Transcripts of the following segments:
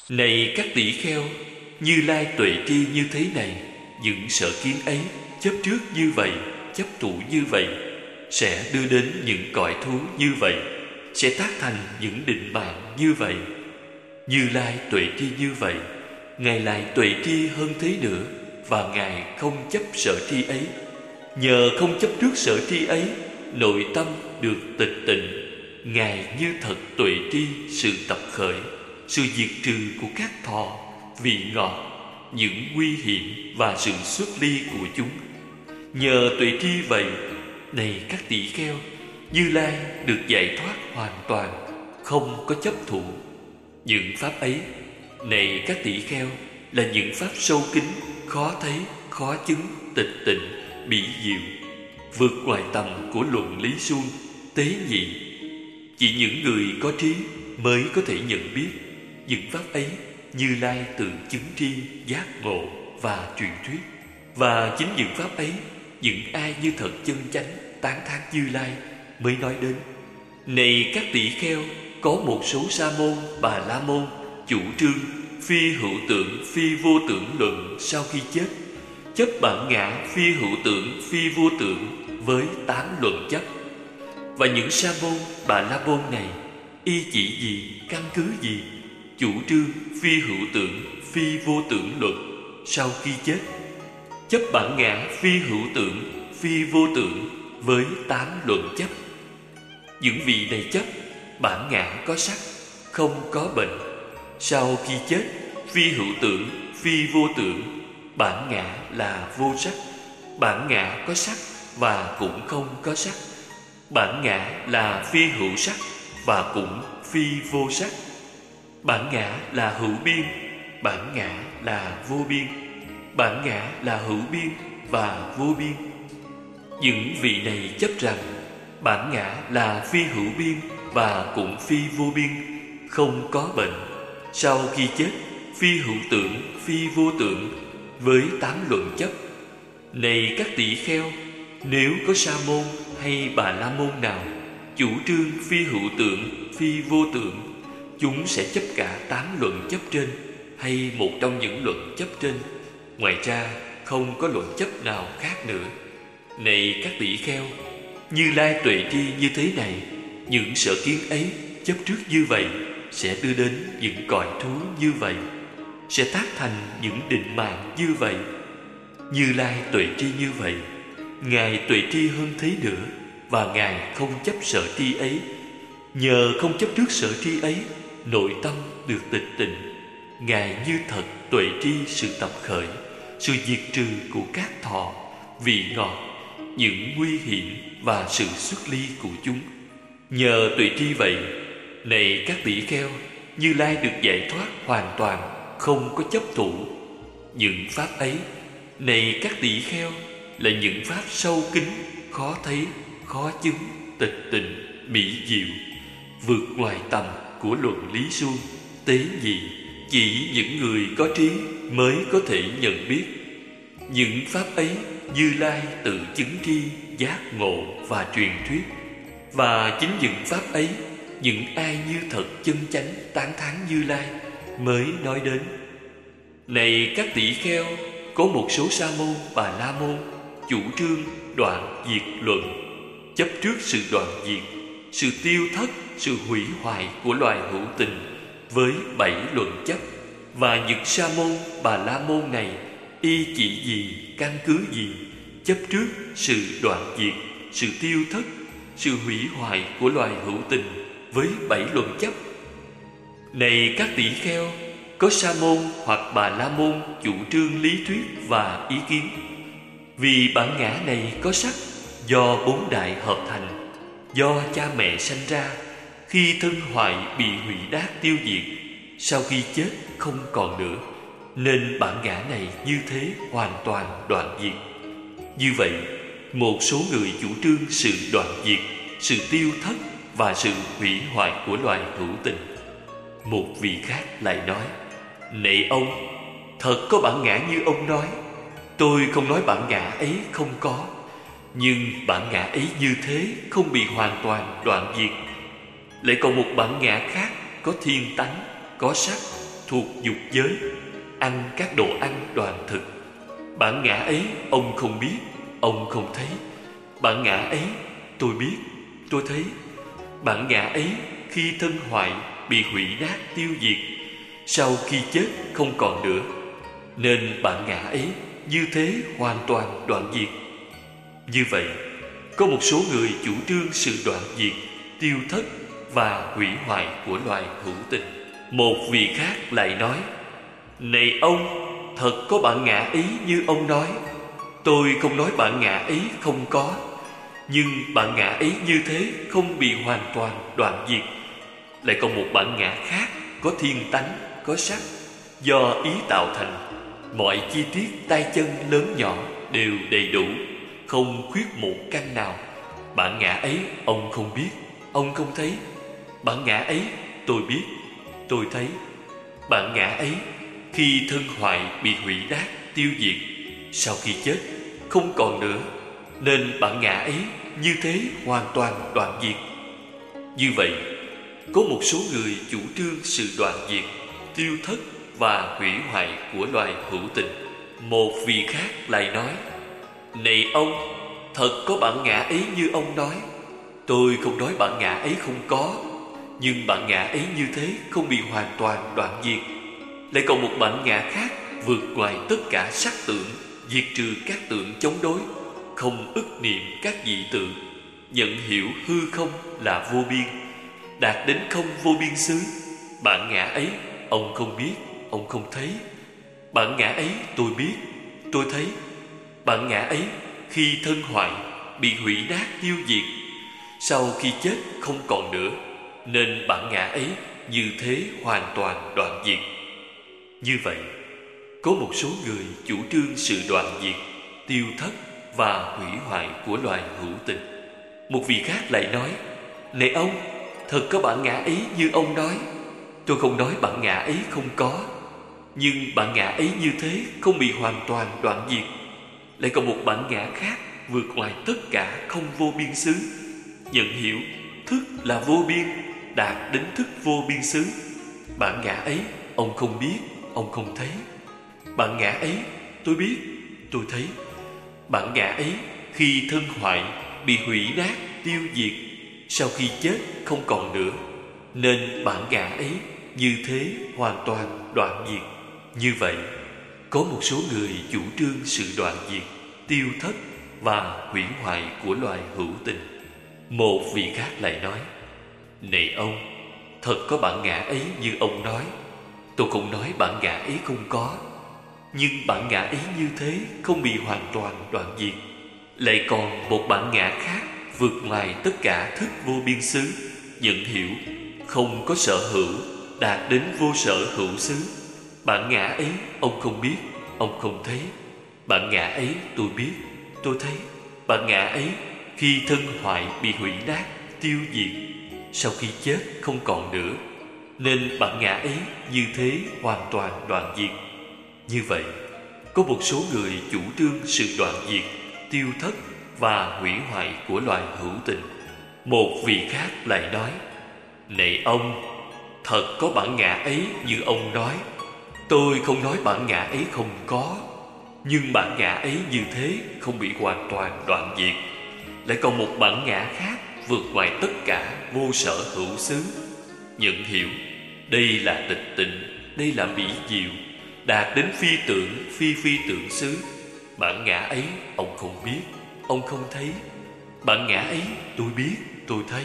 Này các tỷ kheo, Như Lai tuệ tri như thế này, những sở kiến ấy chấp trước như vậy, chấp thủ như vậy, sẽ đưa đến những cõi thú như vậy, sẽ tác thành những định mạng như vậy. Như Lai tuệ tri như vậy, Ngài lại tuệ tri hơn thế nữa, và Ngài không chấp sở tri ấy. Nhờ không chấp trước sở tri ấy, nội tâm được tịch tịnh. Ngài như thật tuệ tri sự tập khởi, sự diệt trừ của các thọ, vị ngọt, những nguy hiểm và sự xuất ly của chúng. Nhờ tuệ tri vậy, này các tỷ kheo, Như Lai được giải thoát hoàn toàn, không có chấp thụ. Những pháp ấy, này các tỷ kheo, là những pháp sâu kín, khó thấy, khó chứng, tịch tịnh, mỹ diệu, vượt ngoài tầm của luận lý suông, tế nhị. Chỉ những người có trí mới có thể nhận biết những pháp ấy. Như Lai tự chứng tri, giác ngộ và truyền thuyết. Và chính những pháp ấy, những ai như thật chân chánh tán thán Như Lai mới nói đến. Này các tỷ kheo, có một số sa môn, bà la môn chủ trương phi hữu tượng, phi vô tưởng luận sau khi chết, chấp bản ngã phi hữu tượng, phi vô tưởng với 8 luận chấp. Và những sa môn, bà la môn này y chỉ gì, căn cứ gì chủ trương phi hữu tượng, phi vô tưởng luận sau khi chết, chấp bản ngã phi hữu tượng, phi vô tưởng với 8 luận chấp. Những vị này chấp bản ngã có sắc, không có bệnh. Sau khi chết, phi hữu tưởng, phi vô tưởng, bản ngã là vô sắc. Bản ngã có sắc và cũng không có sắc. Bản ngã là phi hữu sắc và cũng phi vô sắc. Bản ngã là hữu biên, bản ngã là vô biên. Bản ngã là hữu biên và vô biên. Những vị này chấp rằng bản ngã là phi hữu biên và cũng phi vô biên, không có bệnh. Sau khi chết, phi hữu tưởng, phi vô tưởng với 8 luận chấp. Này các tỷ kheo, nếu có sa môn hay bà la môn nào chủ trương phi hữu tưởng, phi vô tưởng, chúng sẽ chấp cả 8 luận chấp trên hay một trong những luận chấp trên. Ngoài ra không có luận chấp nào khác nữa. Này các tỷ kheo, Như Lai tuệ tri như thế này, những sở kiến ấy chấp trước như vậy, sẽ đưa đến những cõi thú như vậy, sẽ tác thành những định mạng như vậy. Như Lai tuệ tri như vậy, Ngài tuệ tri hơn thế nữa, và Ngài không chấp sở tri ấy. Nhờ không chấp trước sở tri ấy, nội tâm được tịch tịnh. Ngài như thật tuệ tri sự tập khởi, sự diệt trừ của các thọ, vị ngọt, những nguy hiểm và sự xuất ly của chúng. Nhờ tuệ tri vậy, này các tỷ kheo, Như Lai được giải thoát hoàn toàn, không có chấp thủ. Những pháp ấy, này các tỷ kheo, là những pháp sâu kín, khó thấy, khó chứng, tịch tịnh, mỹ diệu, vượt ngoài tầm của luận lý suông, tế nhị. Chỉ những người có trí mới có thể nhận biết. Những pháp ấy, Như Lai tự chứng tri, giác ngộ và truyền thuyết. Và chính những pháp ấy, những ai như thật chân chánh tán thán Như Lai mới nói đến. Này các tỷ kheo, có một số sa môn, bà la môn chủ trương đoạn diệt luận, chấp trước sự đoạn diệt, sự tiêu thất, sự hủy hoại của loài hữu tình với 7 luận chấp. Và những sa môn, bà la môn này y chỉ gì, căn cứ gì chấp trước sự đoạn diệt, sự tiêu thất, sự hủy hoại của loài hữu tình với 7 luận chấp. Này các tỷ kheo, có sa môn hoặc bà la môn chủ trương lý thuyết và ý kiến. Vì bản ngã này có sắc, do 4 đại hợp thành, do cha mẹ sanh ra, khi thân hoại bị hủy đát tiêu diệt, sau khi chết không còn nữa, nên bản ngã này như thế hoàn toàn đoạn diệt. Như vậy, một số người chủ trương sự đoạn diệt, sự tiêu thất và sự hủy hoại của loài hữu tình. Một vị khác lại nói: Này ông, thật có bản ngã như ông nói. Tôi không nói bản ngã ấy không có, nhưng bản ngã ấy như thế không bị hoàn toàn đoạn diệt. Lại còn một bản ngã khác có thiên tánh, có sắc, thuộc dục giới, ăn các đồ ăn đoàn thực. Bản ngã ấy ông không biết, ông không thấy. Bản ngã ấy tôi biết, tôi thấy. Bản ngã ấy khi thân hoại bị hủy nát tiêu diệt, sau khi chết không còn nữa, nên bản ngã ấy như thế hoàn toàn đoạn diệt. Như vậy, có một số người chủ trương sự đoạn diệt, tiêu thất và hủy hoại của loài hữu tình. Một vị khác lại nói: này ông, thật có bản ngã ấy như ông nói. Tôi không nói bản ngã ấy không có, nhưng bản ngã ấy như thế không bị hoàn toàn đoạn diệt. Lại còn một bản ngã khác có thiên tánh, có sắc, do ý tạo thành. Mọi chi tiết tay chân lớn nhỏ đều đầy đủ, không khuyết một căn nào. Bản ngã ấy ông không biết, ông không thấy. Bản ngã ấy tôi biết, tôi thấy. Bản ngã ấy khi thân hoại bị hủy nát tiêu diệt, sau khi chết không còn nữa, nên bản ngã ấy như thế hoàn toàn đoạn diệt. Như vậy, có một số người chủ trương sự đoạn diệt, tiêu thất và hủy hoại của loài hữu tình. Một vị khác lại nói: này ông, thật có bản ngã ấy như ông nói. Tôi không nói bản ngã ấy không có, nhưng bản ngã ấy như thế không bị hoàn toàn đoạn diệt. Lại còn một bản ngã khác vượt ngoài tất cả sắc tượng, diệt trừ các tượng chống đối, không ức niệm các dị tượng, nhận hiểu hư không là vô biên, đạt đến không vô biên xứ. Bản ngã ấy ông không biết, ông không thấy. Bản ngã ấy tôi biết, tôi thấy. Bản ngã ấy khi thân hoại bị hủy nát tiêu diệt, sau khi chết không còn nữa, nên bản ngã ấy như thế hoàn toàn đoạn diệt. Như vậy, có một số người chủ trương sự đoạn diệt, tiêu thất và hủy hoại của loài hữu tình. Một vị khác lại nói: này ông, thật có bản ngã ấy như ông nói. Tôi không nói bản ngã ấy không có, nhưng bản ngã ấy như thế không bị hoàn toàn đoạn diệt. Lại còn một bản ngã khác vượt ngoài tất cả không vô biên xứ, nhận hiểu thức là vô biên, đạt đến thức vô biên xứ. Bản ngã ấy ông không biết, ông không thấy. Bản ngã ấy tôi biết, tôi thấy. Bản ngã ấy khi thân hoại bị hủy nát tiêu diệt, sau khi chết không còn nữa, nên bản ngã ấy như thế hoàn toàn đoạn diệt. Như vậy, có một số người chủ trương sự đoạn diệt, tiêu thất và hủy hoại của loài hữu tình. Một vị khác lại nói: này ông, thật có bản ngã ấy như ông nói. Tôi không nói bản ngã ấy không có, nhưng bản ngã ấy như thế không bị hoàn toàn đoạn diệt. Lại còn một bản ngã khác vượt ngoài tất cả thức vô biên xứ, nhận hiểu không có sở hữu, đạt đến vô sở hữu xứ. Bản ngã ấy ông không biết, ông không thấy. Bản ngã ấy tôi biết, tôi thấy. Bản ngã ấy khi thân hoại bị hủy nát tiêu diệt, sau khi chết không còn nữa, nên bản ngã ấy như thế hoàn toàn đoạn diệt. Như vậy, có một số người chủ trương sự đoạn diệt, tiêu thất và hủy hoại của loài hữu tình. Một vị khác lại nói: này ông, thật có bản ngã ấy như ông nói. Tôi không nói bản ngã ấy không có, nhưng bản ngã ấy như thế không bị hoàn toàn đoạn diệt. Lại còn một bản ngã khác vượt ngoài tất cả vô sở hữu xứ, nhận hiểu đây là tịch tịnh, đây là mỹ diệu, đạt đến phi tưởng xứ. Bản ngã ấy ông không biết, ông không thấy. Bản ngã ấy tôi biết, tôi thấy.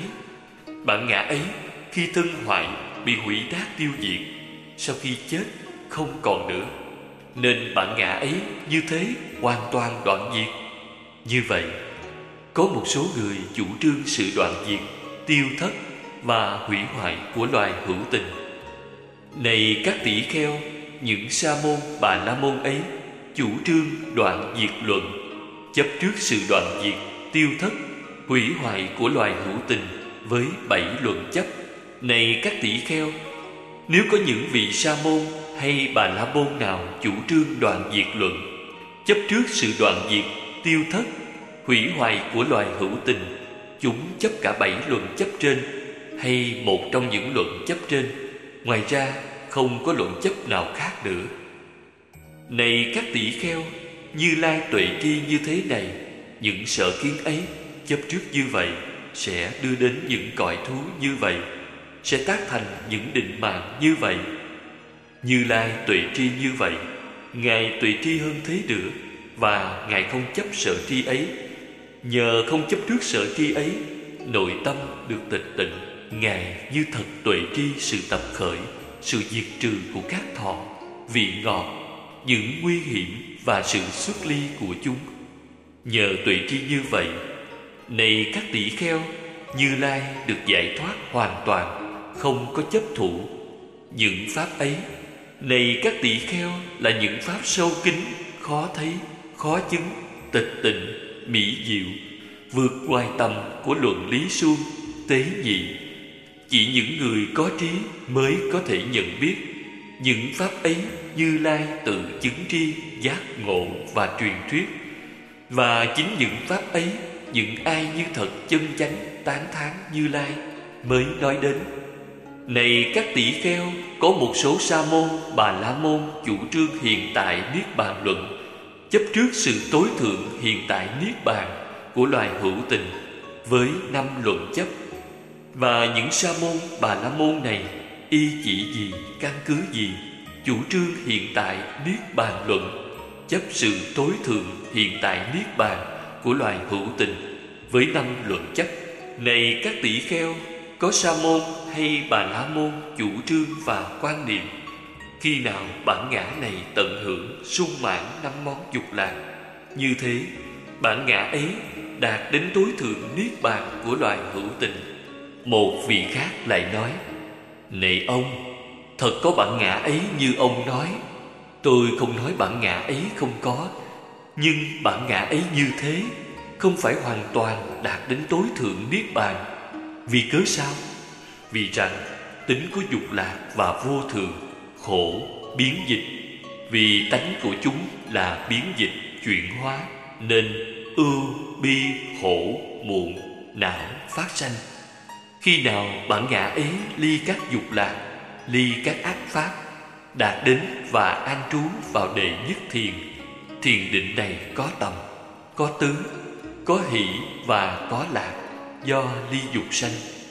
Bản ngã ấy khi thân hoại bị hủy nát tiêu diệt, sau khi chết không còn nữa, nên bản ngã ấy như thế hoàn toàn đoạn diệt. Như vậy, có một số người chủ trương sự đoạn diệt, tiêu thất và hủy hoại của loài hữu tình. Này các tỷ kheo, những sa môn bà la môn ấy chủ trương đoạn diệt luận, chấp trước sự đoạn diệt, tiêu thất, hủy hoại của loài hữu tình với 7 luận chấp. Này các tỷ kheo, nếu có những vị sa môn hay bà la môn nào chủ trương đoạn diệt luận, chấp trước sự đoạn diệt, tiêu thất, hủy hoại của loài hữu tình, chúng chấp cả 7 luận chấp trên hay một trong những luận chấp trên, ngoài ra không có luận chấp nào khác nữa. Này các tỷ kheo, Như Lai tuệ tri như thế này, những sở kiến ấy chấp trước như vậy sẽ đưa đến những cõi thú như vậy, sẽ tác thành những định mạng như vậy. Như Lai tuệ tri như vậy, Ngài tuệ tri hơn thế nữa, và Ngài không chấp sở tri ấy. Nhờ không chấp trước sở tri ấy, nội tâm được tịch tịnh. Ngài như thật tuệ tri sự tập khởi, sự diệt trừ của các thọ, vị ngọt, những nguy hiểm và sự xuất ly của chúng. Nhờ tuệ tri như vậy, này các tỷ kheo, Như Lai được giải thoát hoàn toàn, không có chấp thủ. Những pháp ấy, này các tỷ kheo, là những pháp sâu kín, khó thấy, khó chứng, tịch tịnh, mỹ diệu, vượt ngoài tầm của luận lý suông, tế nhị. Chỉ những người có trí mới có thể nhận biết. Những pháp ấy Như Lai tự chứng tri, giác ngộ và truyền thuyết. Và chính những pháp ấy, những ai như thật chân chánh tán thán Như Lai mới nói đến. Này các tỷ kheo, có một số sa môn, bà la môn chủ trương hiện tại niết bàn luận, chấp trước sự tối thượng hiện tại niết bàn của loài hữu tình với 5 luận chấp. Và những sa môn, bà la môn này y chỉ gì, căn cứ gì chủ trương hiện tại niết bàn luận, chấp sự tối thượng hiện tại niết bàn của loài hữu tình với 5 luận chấp. Này các tỷ kheo, có sa môn hay bà la môn chủ trương và quan niệm, khi nào bản ngã này tận hưởng sung mãn 5 món dục lạc, như thế bản ngã ấy đạt đến tối thượng niết bàn của loài hữu tình. Một vị khác lại nói: Này ông, thật có bản ngã ấy như ông nói. Tôi không nói bản ngã ấy không có, nhưng bản ngã ấy như thế không phải hoàn toàn đạt đến tối thượng niết bàn. Vì cớ sao? Vì rằng tính của dục lạc và vô thường, khổ, biến dịch. Vì tánh của chúng là biến dịch, chuyển hóa, nên ưu, bi, khổ, muộn, não phát sanh. Khi nào bản ngã ấy ly các dục lạc, ly các ác pháp, đạt đến và an trú vào đệ nhất thiền, thiền định này có tầm, có tứ, có hỷ và có lạc, do ly dục sanh.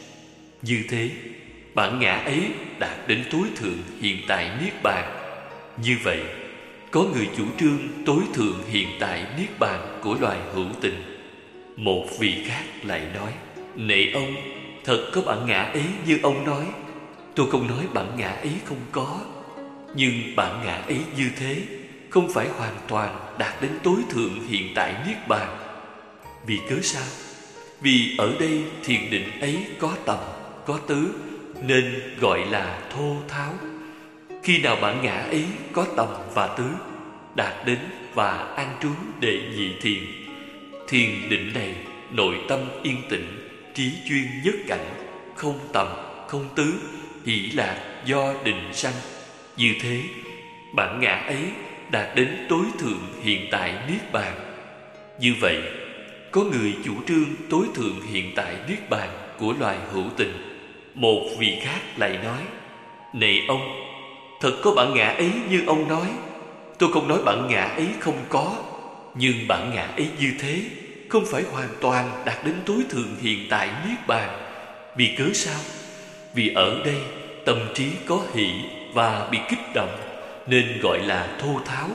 Như thế bản ngã ấy đạt đến tối thượng hiện tại niết bàn. Như vậy có người chủ trương tối thượng hiện tại niết bàn của loài hữu tình. Một vị khác lại nói: Này ông, thật có bản ngã ấy như ông nói. Tôi không nói bản ngã ấy không có, nhưng bản ngã ấy như thế không phải hoàn toàn đạt đến tối thượng hiện tại niết bàn. Vì cớ sao? Vì ở đây thiền định ấy có tầm, có tứ, nên gọi là thô tháo. Khi nào bản ngã ấy có tầm và tứ, đạt đến và an trú đệ nhị thiền, thiền định này nội tâm yên tĩnh, trí chuyên nhất cảnh, không tầm, không tứ, hỷ lạc do định sanh. Như thế bản ngã ấy đạt đến tối thượng hiện tại niết bàn. Như vậy có người chủ trương tối thượng hiện tại niết bàn của loài hữu tình. Một vị khác lại nói: Này ông, thật có bản ngã ấy như ông nói. Tôi không nói bản ngã ấy không có, nhưng bản ngã ấy như thế không phải hoàn toàn đạt đến tối thượng hiện tại niết bàn. Vì cớ sao? Vì ở đây tâm trí có hỷ và bị kích động, nên gọi là thô tháo.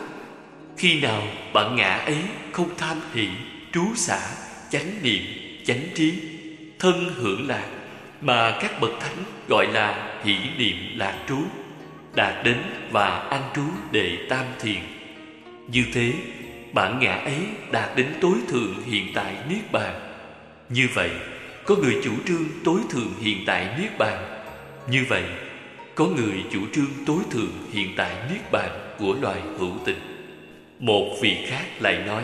Khi nào bản ngã ấy không tham hỷ, trú xả, chánh niệm, chánh trí, thân hưởng lạc, mà các bậc thánh gọi là hỷ niệm lạc trú, đạt đến và an trú đệ tam thiền. Như thế bản ngã ấy đạt đến tối thượng hiện tại niết bàn. Như vậy có người chủ trương tối thượng hiện tại niết bàn. Như vậy có người chủ trương tối thượng hiện tại niết bàn của loài hữu tình. Một vị khác lại nói: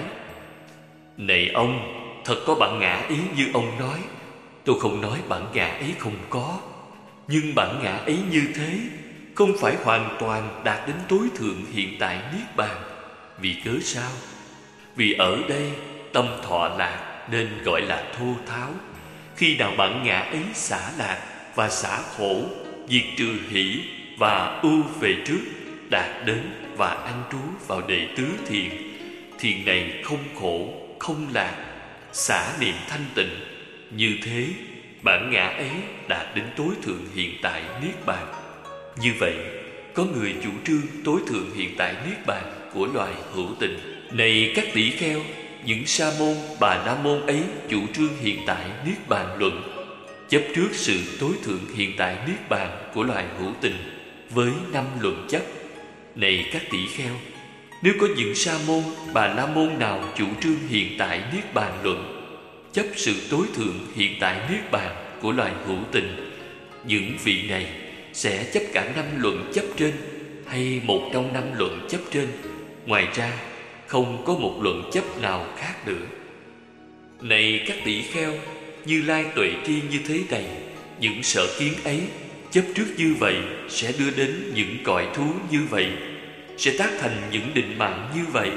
Này ông, thật có bản ngã ấy như ông nói. Tôi không nói bản ngã ấy không có, nhưng bản ngã ấy như thế không phải hoàn toàn đạt đến tối thượng hiện tại niết bàn. Vì cớ sao? Vì ở đây tâm thọ lạc, nên gọi là thô tháo. Khi nào bản ngã ấy xả lạc và xả khổ, diệt trừ hỷ, và ưu về trước, đạt đến và an trú vào đệ tứ thiền. Thiền này không khổ, không lạc, xả niệm thanh tịnh. Như thế, bản ngã ấy đạt đến tối thượng hiện tại Niết Bàn. Như vậy, có người chủ trương tối thượng hiện tại Niết Bàn của loài hữu tình. Này các tỷ kheo, những sa môn, bà la môn ấy chủ trương hiện tại Niết Bàn luận, chấp trước sự tối thượng hiện tại Niết Bàn của loài hữu tình với 5 luận chấp. Này các tỷ kheo, nếu có những sa môn, bà la môn nào chủ trương hiện tại Niết Bàn luận, chấp sự tối thượng hiện tại Niết Bàn của loài hữu tình, những vị này sẽ chấp cả 5 luận chấp trên hay một trong 5 luận chấp trên. Ngoài ra, không có một luận chấp nào khác nữa. Này các tỷ kheo, Như Lai tuệ tri như thế này, những sở kiến ấy chấp trước như vậy sẽ đưa đến những cõi thú như vậy, sẽ tác thành những định mạng như vậy.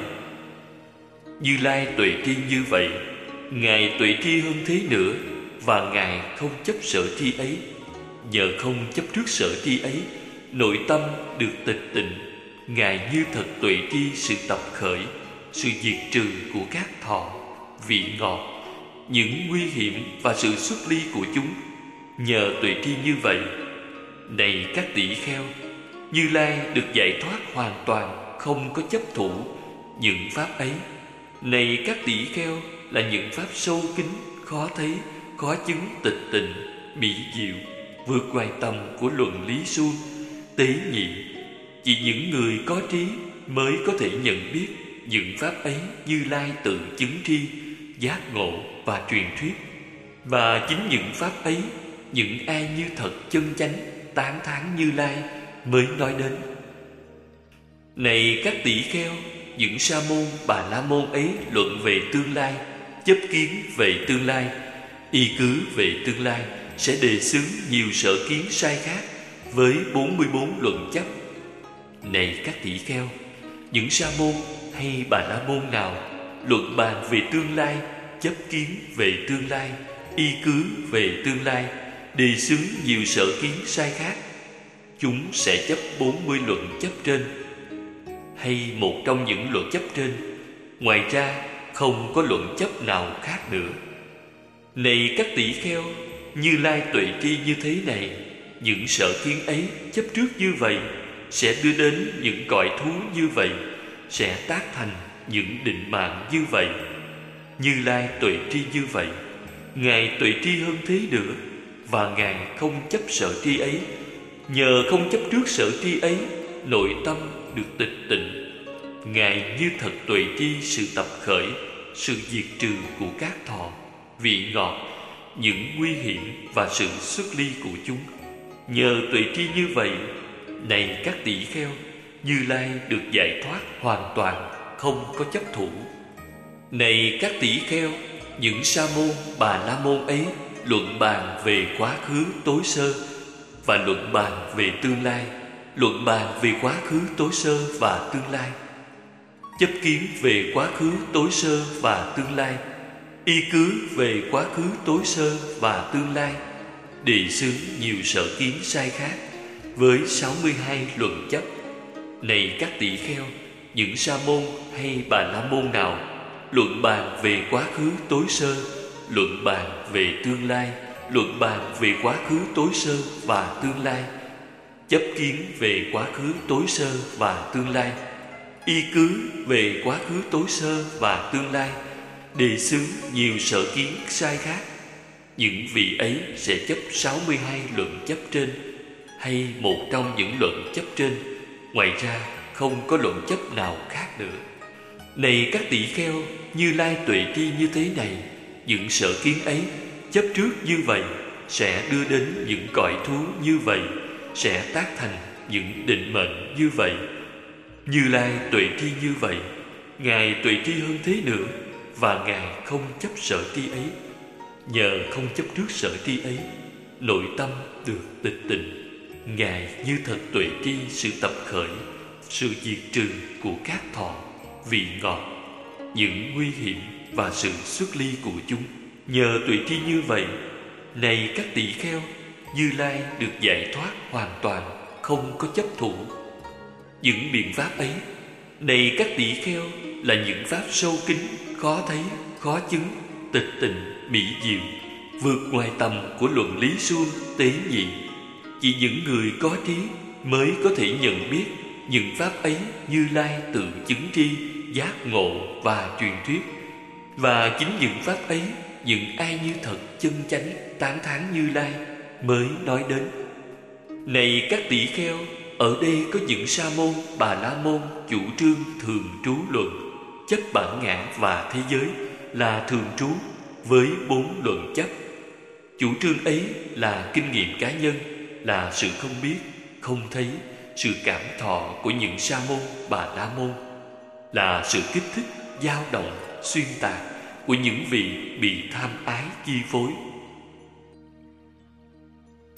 Như Lai tuệ tri như vậy, Ngài tuệ tri hơn thế nữa, và Ngài không chấp sở tri ấy. Nhờ không chấp trước sở tri ấy, nội tâm được tịch tịnh. Ngài như thật tuệ tri sự tập khởi, sự diệt trừ của các thọ, vị ngọt, những nguy hiểm và sự xuất ly của chúng. Nhờ tuệ tri như vậy, này các tỷ kheo, Như Lai được giải thoát hoàn toàn, không có chấp thủ những pháp ấy. Này các tỷ kheo, là những pháp sâu kín, khó thấy, khó chứng, tịch tịnh, mỹ diệu, vượt ngoài tầm của luận lý suông, tế nhị. Chỉ những người có trí mới có thể nhận biết những pháp ấy. Như Lai tự chứng tri, giác ngộ và truyền thuyết. Và chính những pháp ấy, những ai như thật chân chánh tán thán Như Lai mới nói đến. Này các tỷ kheo, những sa môn, bà la môn ấy luận về tương lai, chấp kiến về tương lai, y cứ về tương lai, sẽ đề xướng nhiều sở kiến sai khác với 44 luận chấp. Này các tỷ kheo, những sa môn hay bà la môn nào luận bàn về tương lai, chấp kiến về tương lai, y cứ về tương lai, đề xướng nhiều sở kiến sai khác, chúng sẽ chấp 40 luận chấp trên hay một trong những luận chấp trên. Ngoài ra, không có luận chấp nào khác nữa. Này các tỷ kheo, Như Lai tuệ tri như thế này, những sở kiến ấy chấp trước như vậy sẽ đưa đến những cõi thú như vậy, sẽ tác thành những định mạng như vậy. Như Lai tuệ tri như vậy, Ngài tuệ tri hơn thế nữa, và Ngài không chấp sở tri ấy. Nhờ không chấp trước sở tri ấy, nội tâm được tịch tịnh. Ngài như thật tuệ tri sự tập khởi, sự diệt trừ của các thọ, vị ngọt, những nguy hiểm và sự xuất ly của chúng. Nhờ tuệ tri như vậy, này các tỷ kheo, Như Lai được giải thoát hoàn toàn, không có chấp thủ. Này các tỷ kheo, những sa môn, bà la môn ấy luận bàn về quá khứ tối sơ và luận bàn về tương lai, luận bàn về quá khứ tối sơ và tương lai, chấp kiến về quá khứ tối sơ và tương lai, y cứ về quá khứ tối sơ và tương lai, đề xướng nhiều sở kiến sai khác với 62 luận chấp. Này các tỷ kheo, những sa môn hay bà la môn nào luận bàn về quá khứ tối sơ, luận bàn về tương lai, luận bàn về quá khứ tối sơ và tương lai, chấp kiến về quá khứ tối sơ và tương lai, y cứ về quá khứ tối sơ và tương lai, đề xướng nhiều sở kiến sai khác, những vị ấy sẽ chấp 62 luận chấp trên hay một trong những luận chấp trên. Ngoài ra, không có luận chấp nào khác nữa. Này các tỷ kheo, Như Lai tuệ tri như thế này, những sở kiến ấy chấp trước như vậy sẽ đưa đến những cõi thú như vậy, sẽ tác thành những định mệnh như vậy. Như Lai tuệ tri như vậy, Ngài tuệ tri hơn thế nữa, và Ngài không chấp sở tri ấy. Nhờ không chấp trước sở tri ấy, nội tâm được tịch tịnh. Ngài như thật tuệ tri sự tập khởi, sự diệt trừ của các thọ, vị ngọt, những nguy hiểm và sự xuất ly của chúng. Nhờ tuệ tri như vậy, này các tỷ kheo, Như Lai được giải thoát hoàn toàn, không không có chấp thủ. Những biện pháp ấy, này các tỷ kheo, là những pháp sâu kín, khó thấy, khó chứng, tịch tịnh, mỹ diệu, vượt ngoài tầm của luận lý suông, tế nhị. Chỉ những người có trí mới có thể nhận biết những pháp ấy Như Lai tự chứng tri, giác ngộ và truyền thuyết. Và chính những pháp ấy, những ai như thật chân chánh tán thán Như Lai mới nói đến. Này các tỷ kheo, ở đây có những sa môn, bà la môn chủ trương thường trú luận, chấp bản ngã và thế giới là thường trú với 4 luận chấp. Chủ trương ấy là kinh nghiệm cá nhân, là sự không biết, không thấy, sự cảm thọ của những sa môn, bà la môn, là sự kích thích, dao động, xuyên tạc của những vị bị tham ái chi phối.